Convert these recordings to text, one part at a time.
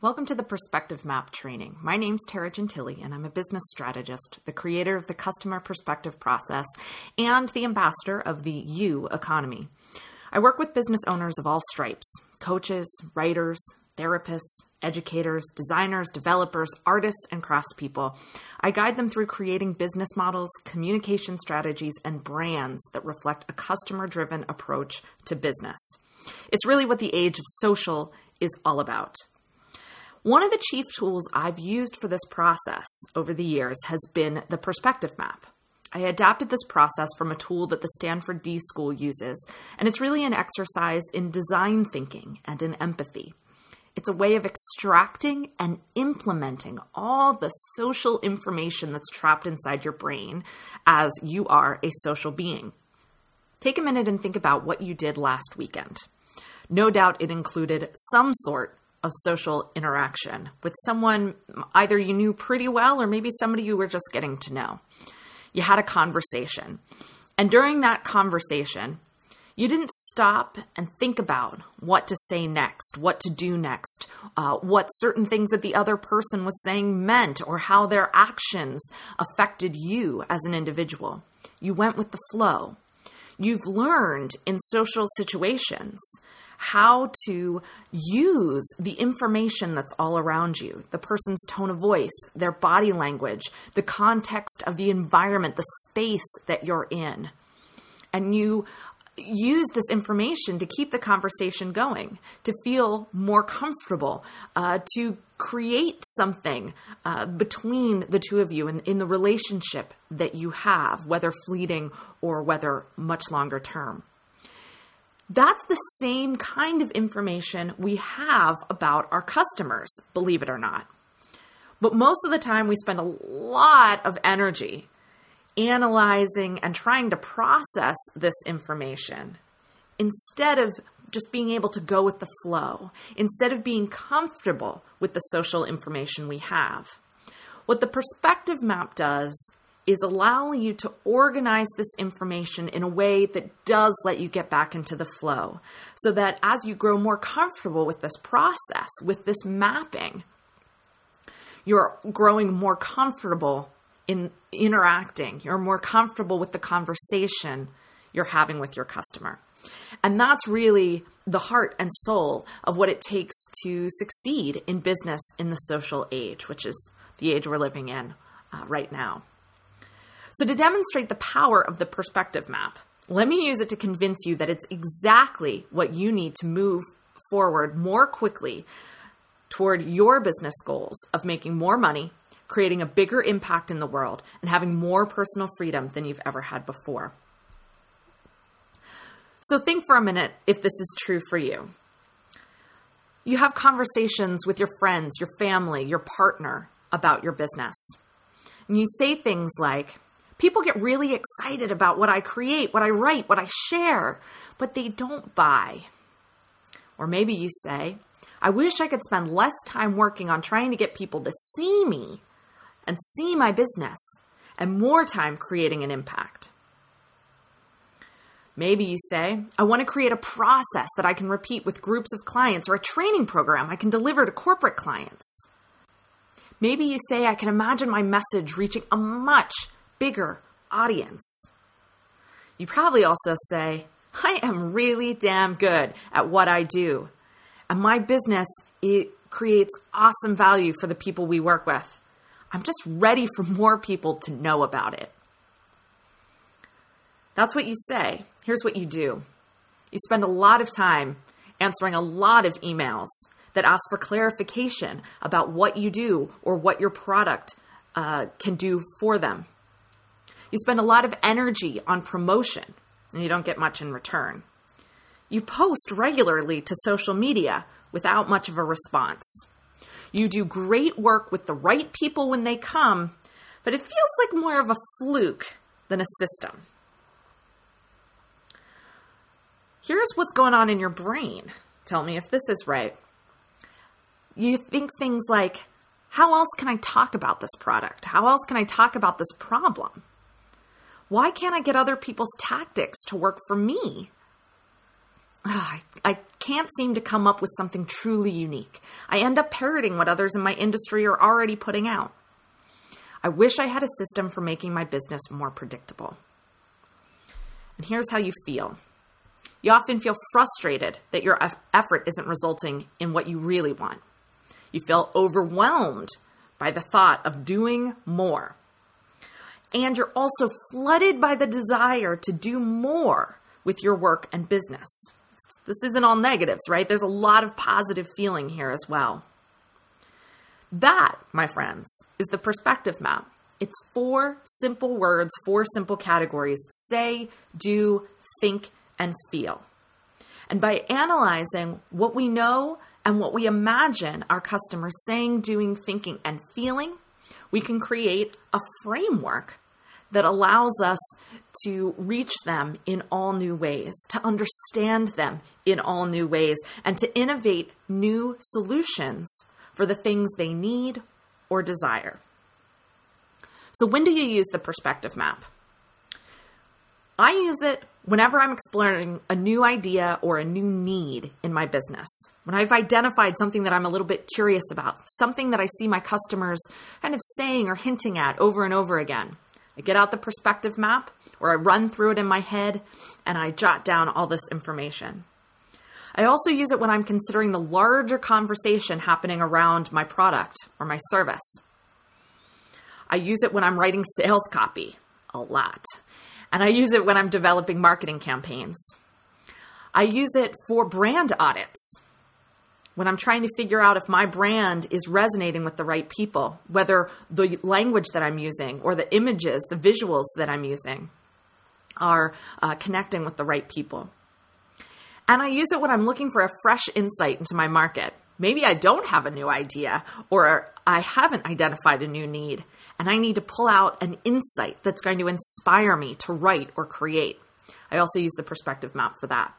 Welcome to the Perspective Map training. My name's Tara Gentili, and I'm a business strategist, the creator of the Customer Perspective Process, and the ambassador of the U economy. I work with business owners of all stripes: coaches, writers, therapists, educators, designers, developers, artists, and craftspeople. I guide them through creating business models, communication strategies, and brands that reflect a customer-driven approach to business. It's really what the age of social is all about. One of the chief tools I've used for this process over the years has been the Perspective Map. I adapted this process from a tool that the Stanford D School uses, and it's really an exercise in design thinking and in empathy. It's a way of extracting and implementing all the social information that's trapped inside your brain as you are a social being. Take a minute and think about what you did last weekend. No doubt it included some sort of social interaction with someone either you knew pretty well or maybe somebody you were just getting to know. You had a conversation. And during that conversation, you didn't stop and think about what to say next, what to do next, what certain things that the other person was saying meant, or how their actions affected you as an individual. You went with the flow. You've learned in social situations how to use the information that's all around you, the person's tone of voice, their body language, the context of the environment, the space that you're in. And you use this information to keep the conversation going, to feel more comfortable, to create something between the two of you in the relationship that you have, whether fleeting or whether much longer term. That's the same kind of information we have about our customers, believe it or not. But most of the time we spend a lot of energy analyzing and trying to process this information instead of just being able to go with the flow, instead of being comfortable with the social information we have. What the Perspective Map does is allow you to organize this information in a way that does let you get back into the flow, so that as you grow more comfortable with this process, with this mapping, you're growing more comfortable in interacting. You're more comfortable with the conversation you're having with your customer. And that's really the heart and soul of what it takes to succeed in business in the social age, which is the age we're living in right now. So to demonstrate the power of the Perspective Map, let me use it to convince you that it's exactly what you need to move forward more quickly toward your business goals of making more money, creating a bigger impact in the world, and having more personal freedom than you've ever had before. So think for a minute if this is true for you. You have conversations with your friends, your family, your partner about your business. And you say things like, people get really excited about what I create, what I write, what I share, but they don't buy. Or maybe you say, I wish I could spend less time working on trying to get people to see me and see my business, and more time creating an impact. Maybe you say, I want to create a process that I can repeat with groups of clients, or a training program I can deliver to corporate clients. Maybe you say, I can imagine my message reaching a much bigger audience. You probably also say, I am really damn good at what I do, and my business, it creates awesome value for the people we work with. I'm just ready for more people to know about it. That's what you say. Here's what you do. You spend a lot of time answering a lot of emails that ask for clarification about what you do or what your product can do for them. You spend a lot of energy on promotion, and you don't get much in return. You post regularly to social media without much of a response. You do great work with the right people when they come, but it feels like more of a fluke than a system. Here's what's going on in your brain. Tell me if this is right. You think things like, how else can I talk about this product? How else can I talk about this problem? Why can't I get other people's tactics to work for me? I can't seem to come up with something truly unique. I end up parroting what others in my industry are already putting out. I wish I had a system for making my business more predictable. And here's how you feel. You often feel frustrated that your effort isn't resulting in what you really want. You feel overwhelmed by the thought of doing more. And you're also flooded by the desire to do more with your work and business. This isn't all negatives, right? There's a lot of positive feeling here as well. That, my friends, is the perspective map. It's 4 simple words, 4 simple categories: say, do, think, and feel. And by analyzing what we know and what we imagine our customers saying, doing, thinking, and feeling, we can create a framework that allows us to reach them in all new ways, to understand them in all new ways, and to innovate new solutions for the things they need or desire. So when do you use the perspective map? I use it whenever I'm exploring a new idea or a new need in my business. When I've identified something that I'm a little bit curious about, something that I see my customers kind of saying or hinting at over and over again. I get out the perspective map, or I run through it in my head, and I jot down all this information. I also use it when I'm considering the larger conversation happening around my product or my service. I use it when I'm writing sales copy, a lot. And I use it when I'm developing marketing campaigns. I use it for brand audits, when I'm trying to figure out if my brand is resonating with the right people, whether the language that I'm using or the images, the visuals that I'm using are connecting with the right people. And I use it when I'm looking for a fresh insight into my market. Maybe I don't have a new idea, or I haven't identified a new need, and I need to pull out an insight that's going to inspire me to write or create. I also use the perspective map for that.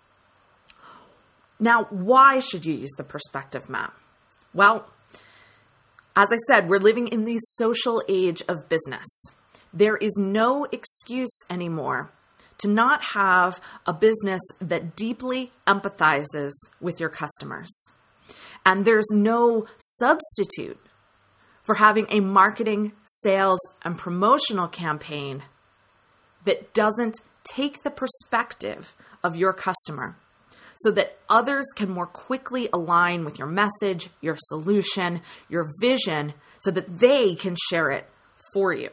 Now, why should you use the perspective map? Well, as I said, we're living in the social age of business. There is no excuse anymore to not have a business that deeply empathizes with your customers. And there's no substitute for having a marketing, sales, and promotional campaign that doesn't take the perspective of your customer, so that others can more quickly align with your message, your solution, your vision, so that they can share it for you.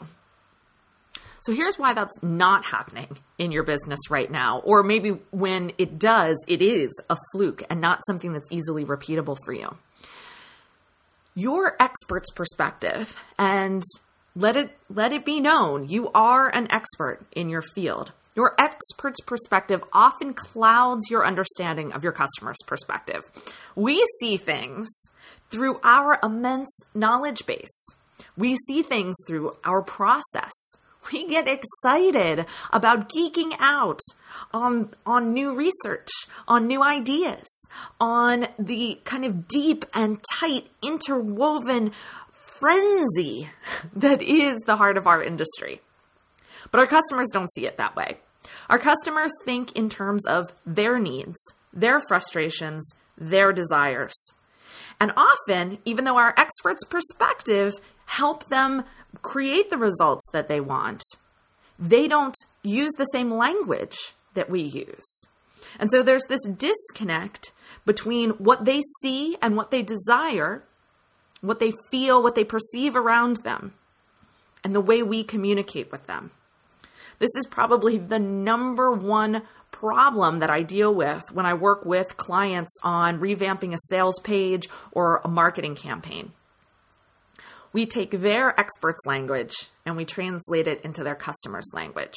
So here's why that's not happening in your business right now. Or maybe when it does, it is a fluke and not something that's easily repeatable for you. Your expert's perspective, and let it be known, you are an expert in your field. Your expert's perspective often clouds your understanding of your customer's perspective. We see things through our immense knowledge base. We see things through our process. We get excited about geeking out on new research, on new ideas, on the kind of deep and tight interwoven frenzy that is the heart of our industry. But our customers don't see it that way. Our customers think in terms of their needs, their frustrations, their desires. And often, even though our experts' perspective help them create the results that they want, they don't use the same language that we use. And so there's this disconnect between what they see and what they desire, what they feel, what they perceive around them, and the way we communicate with them. This is probably the number one problem that I deal with when I work with clients on revamping a sales page or a marketing campaign. We take their experts' language and we translate it into their customers' language.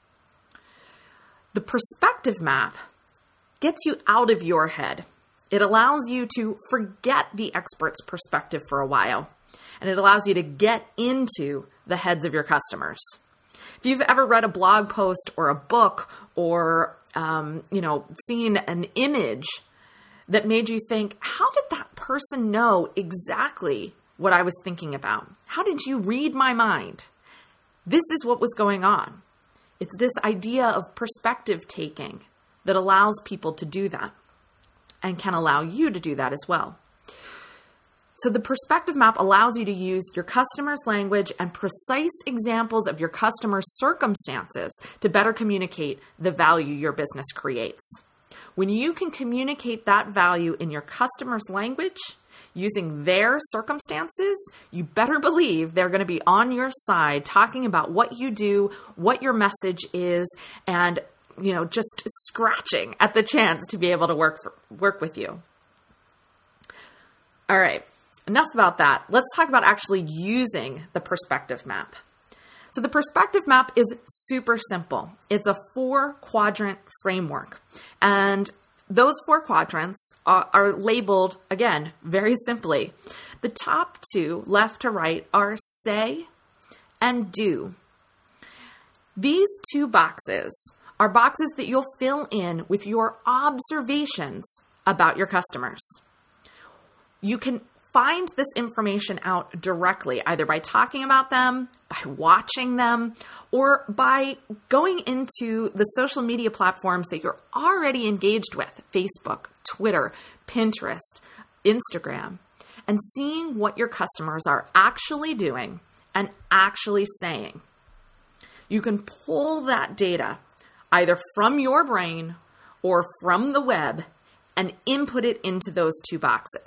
The perspective map gets you out of your head. It allows you to forget the expert's perspective for a while, and it allows you to get into the heads of your customers. If you've ever read a blog post or a book or, seen an image that made you think, how did that person know exactly what I was thinking about? How did you read my mind? This is what was going on. It's this idea of perspective taking that allows people to do that and can allow you to do that as well. So the perspective map allows you to use your customer's language and precise examples of your customer's circumstances to better communicate the value your business creates. When you can communicate that value in your customer's language using their circumstances, you better believe they're going to be on your side talking about what you do, what your message is, and just scratching at the chance to be able to work with you. All right. Enough about that. Let's talk about actually using the perspective map. So the perspective map is super simple. It's a 4-quadrant framework. And those 4 quadrants are labeled, again, very simply. The top 2, left to right, are say and do. These 2 boxes are boxes that you'll fill in with your observations about your customers. You can find this information out directly, either by talking about them, by watching them, or by going into the social media platforms that you're already engaged with, Facebook, Twitter, Pinterest, Instagram, and seeing what your customers are actually doing and actually saying. You can pull that data either from your brain or from the web and input it into those 2 boxes.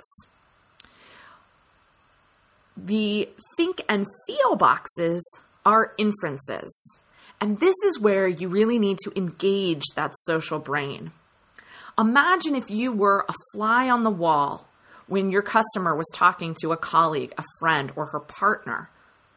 The think and feel boxes are inferences. And this is where you really need to engage that social brain. Imagine if you were a fly on the wall when your customer was talking to a colleague, a friend, or her partner.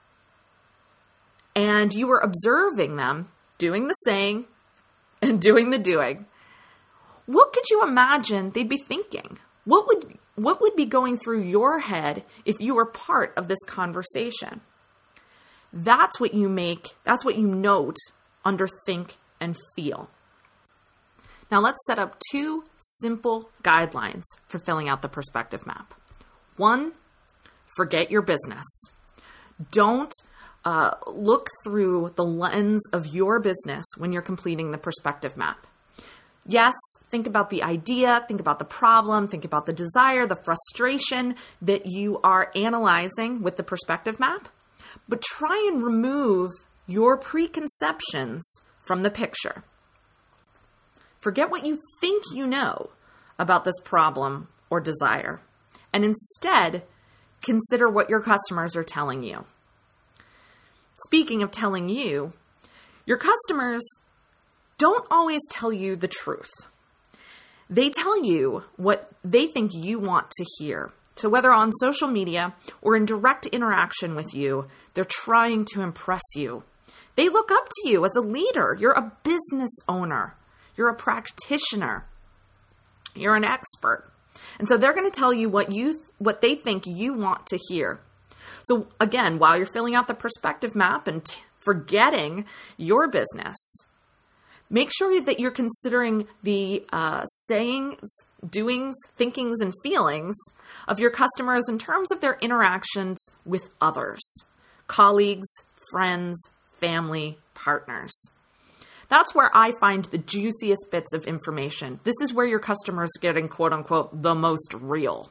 And you were observing them doing the saying and doing the doing. What could you imagine they'd be thinking? What would be going through your head if you were part of this conversation? That's what you note under think and feel. Now let's set up 2 simple guidelines for filling out the perspective map. 1, forget your business. Don't look through the lens of your business when you're completing the perspective map. Yes, think about the idea, think about the problem, think about the desire, the frustration that you are analyzing with the perspective map, but try and remove your preconceptions from the picture. Forget what you think you know about this problem or desire, and instead consider what your customers are telling you. Speaking of telling you, your customers don't always tell you the truth. They tell you what they think you want to hear. So whether on social media or in direct interaction with you, they're trying to impress you. They look up to you as a leader. You're a business owner. You're a practitioner. You're an expert. And so they're going to tell you what they think you want to hear. So again, while you're filling out the perspective map and forgetting your business, make sure that you're considering the sayings, doings, thinkings, and feelings of your customers in terms of their interactions with others, colleagues, friends, family, partners. That's where I find the juiciest bits of information. This is where your customers are getting, quote unquote, the most real.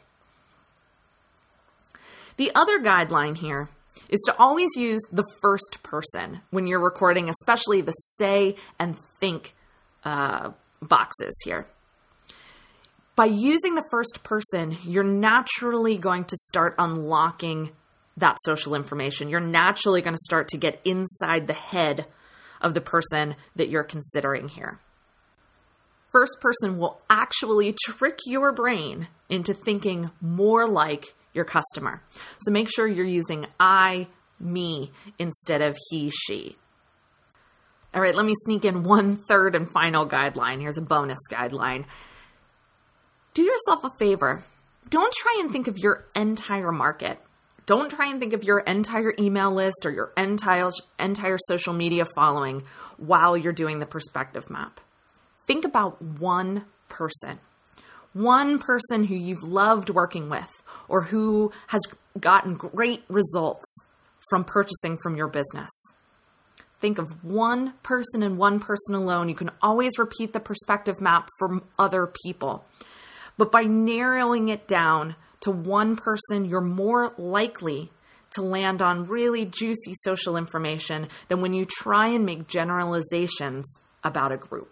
The other guideline here is to always use the first person when you're recording, especially the say and think boxes here. By using the first person, you're naturally going to start unlocking that social information. You're naturally going to start to get inside the head of the person that you're considering here. First person will actually trick your brain into thinking more like your customer. So make sure you're using I, me, instead of he, she. All right, let me sneak in one third and final guideline. Here's a bonus guideline. Do yourself a favor. Don't try and think of your entire market. Don't try and think of your entire email list or your entire social media following while you're doing the perspective map. Think about one person who you've loved working with or who has gotten great results from purchasing from your business. think of one person and one person alone. You can always repeat the perspective map for other people. But by narrowing it down to one person, you're more likely to land on really juicy social information than when you try and make generalizations about a group.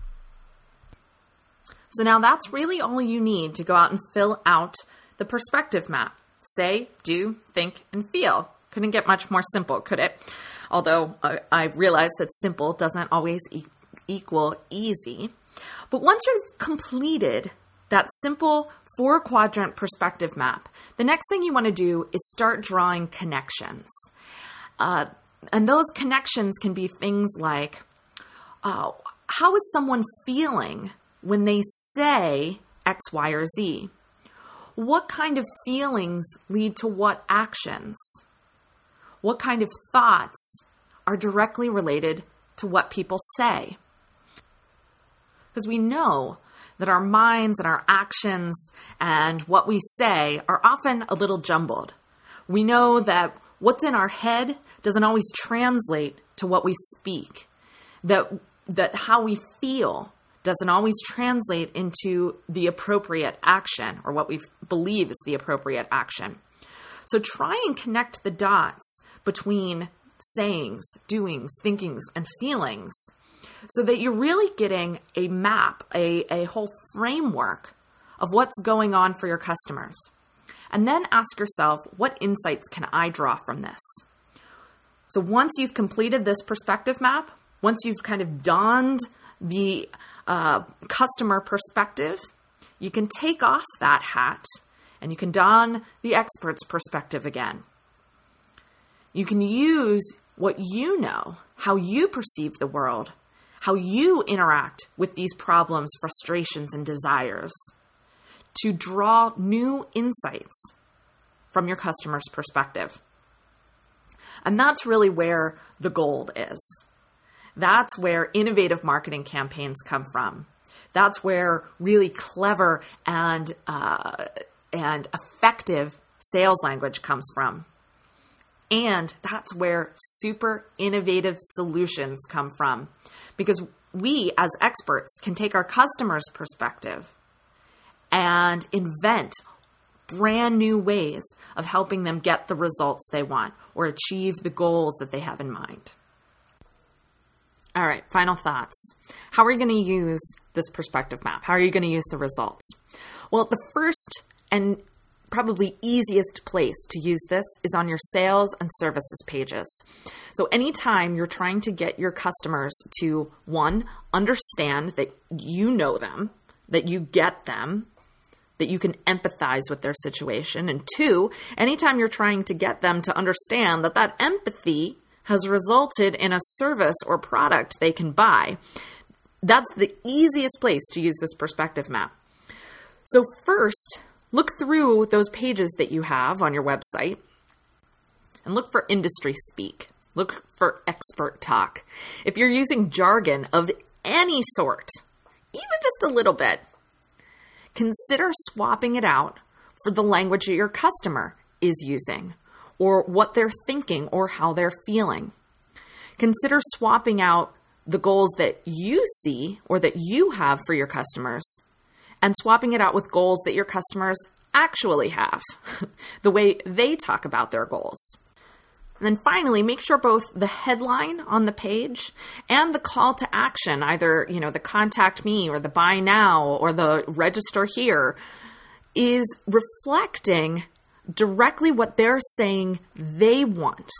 So now that's really all you need to go out and fill out the perspective map. Say, do, think, and feel. Couldn't get much more simple, could it? Although I realize that simple doesn't always equal easy. But once you've completed that simple 4-quadrant perspective map, the next thing you want to do is start drawing connections. And those connections can be things like, how is someone feeling when they say X, Y, or Z? What kind of feelings lead to what actions? What kind of thoughts are directly related to what people say? Because we know that our minds and our actions and what we say are often a little jumbled. We know that what's in our head doesn't always translate to what we speak, that how we feel doesn't always translate into the appropriate action or what we believe is the appropriate action. So try and connect the dots between sayings, doings, thinkings, and feelings so that you're really getting a map, a whole framework of what's going on for your customers. And then ask yourself, what insights can I draw from this? So once you've completed this perspective map, once you've kind of donned the customer perspective, you can take off that hat and you can don the expert's perspective again. You can use what you know, how you perceive the world, how you interact with these problems, frustrations, and desires to draw new insights from your customer's perspective. And that's really where the gold is. That's where innovative marketing campaigns come from. That's where really clever and effective sales language comes from. And that's where super innovative solutions come from. Because we, as experts, can take our customers' perspective and invent brand new ways of helping them get the results they want or achieve the goals that they have in mind. All right, final thoughts. How are you going to use this perspective map? How are you going to use the results? Well, the first and probably easiest place to use this is on your sales and services pages. So anytime you're trying to get your customers to, one, understand that you know them, that you get them, that you can empathize with their situation, and two, anytime you're trying to get them to understand that that empathy has resulted in a service or product they can buy, that's the easiest place to use this perspective map. So first, look through those pages that you have on your website and look for industry speak. Look for expert talk. If you're using jargon of any sort, even just a little bit, consider swapping it out for the language that your customer is using or what they're thinking or how they're feeling. Consider swapping out the goals that you see or that you have for your customers and swapping it out with goals that your customers actually have, the way they talk about their goals. And then finally, make sure both the headline on the page and the call to action, either, the contact me or the buy now or the register here, is reflecting directly what they're saying they want.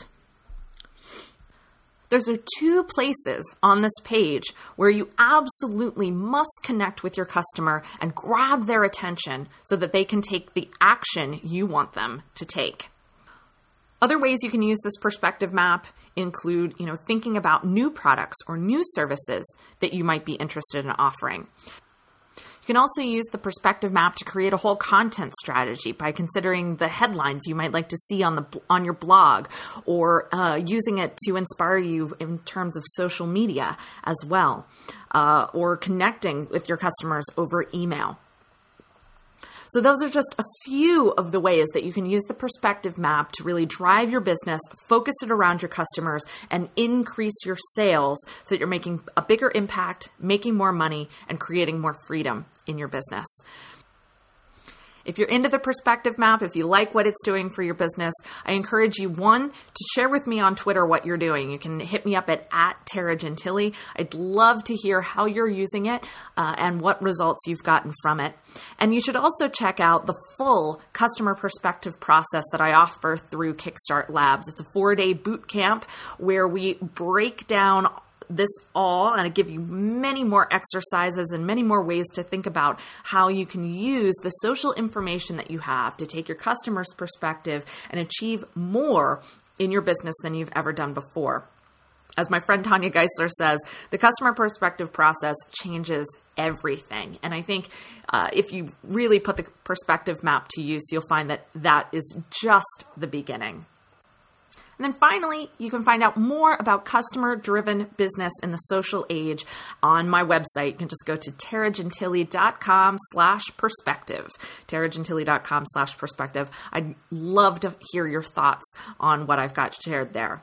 Those are two places on this page where you absolutely must connect with your customer and grab their attention so that they can take the action you want them to take. Other ways you can use this perspective map include, thinking about new products or new services that you might be interested in offering. You can also use the perspective map to create a whole content strategy by considering the headlines you might like to see on your blog, or using it to inspire you in terms of social media as well, or connecting with your customers over email. So those are just a few of the ways that you can use the perspective map to really drive your business, focus it around your customers, and increase your sales so that you're making a bigger impact, making more money, and creating more freedom in your business. If you're into the perspective map, if you like what it's doing for your business, I encourage you, one, to share with me on Twitter what you're doing. You can hit me up at Tara Gentile. I'd love to hear how you're using it and what results you've gotten from it. And you should also check out the full customer perspective process that I offer through Kickstart Labs. It's a 4-day boot camp where we break down this all, and I give you many more exercises and many more ways to think about how you can use the social information that you have to take your customer's perspective and achieve more in your business than you've ever done before. As my friend Tanya Geisler says, the customer perspective process changes everything. And I think if you really put the perspective map to use, you'll find that that is just the beginning. And then finally, you can find out more about customer-driven business in the social age on my website. You can just go to taragentile.com/perspective, taragentile.com/perspective. I'd love to hear your thoughts on what I've got shared there.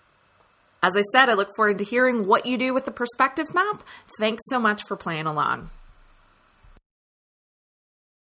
As I said, I look forward to hearing what you do with the perspective map. Thanks so much for playing along.